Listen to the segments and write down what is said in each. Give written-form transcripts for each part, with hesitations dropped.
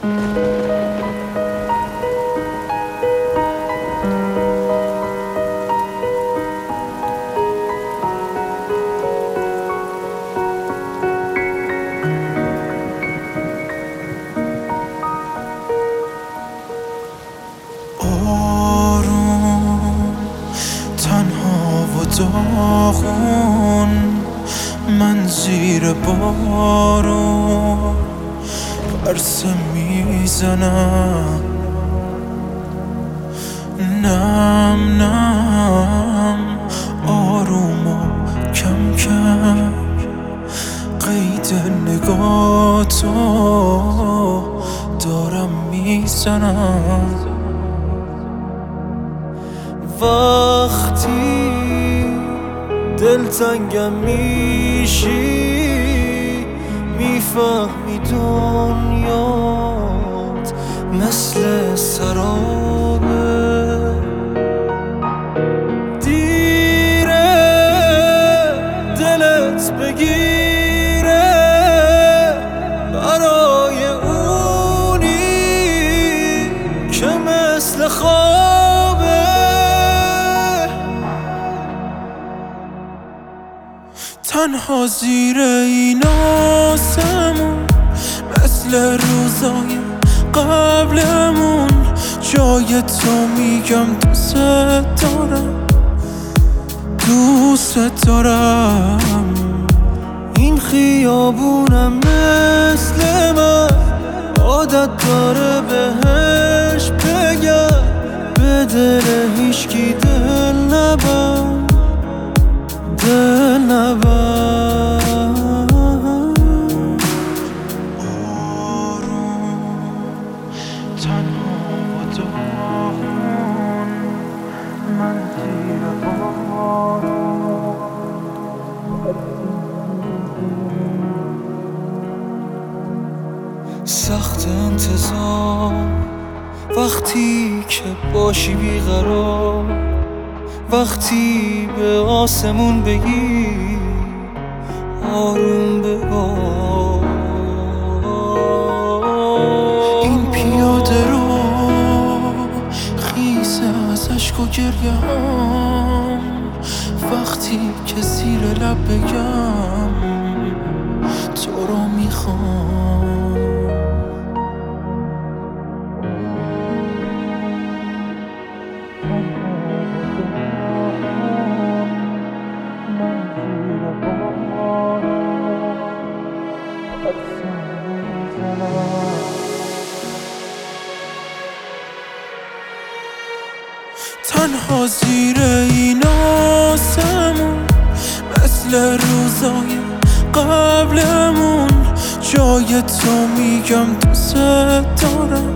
داغون من زیر بارون پرسه میزنم، نم نم آروم و کم کم قید نگاهتو دارم میزنم. وقتی دلتنگم میشی میفهمی دنیات مثل سرابه، دیره دلت بگیره برای اونی که مثل خوابه. تنها زیر این آسمون مثل روزای قبلمون جای تو میگم دوست دارم، دوست دارم. این خیابونم مثل من عادت داره بهش بگم به دل هیچکی دل نبند، دل نبند. آروم تنها و داغون من زیر بارون سخت انتظار وقتی که باشی بیقرار، وقتی به آسمون بگی آروم ببار. این پیاده رو خیسه از عشق و گریه هم وقتی که زیر لب بگم تو رو میخوام. تنها زیر این آسمون مثل روزای قبلمون جای تو میگم دوست دارم،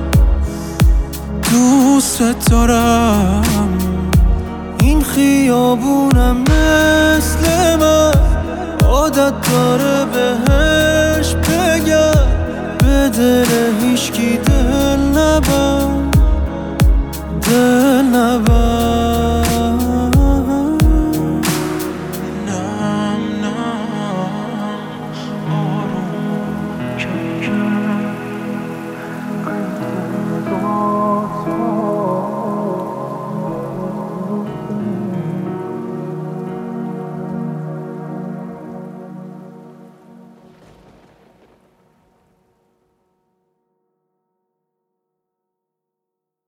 دوست دارم. این خیابونم مثل من عادت داره بهش بگم به دل هیچکی دل نبند، دل نبند.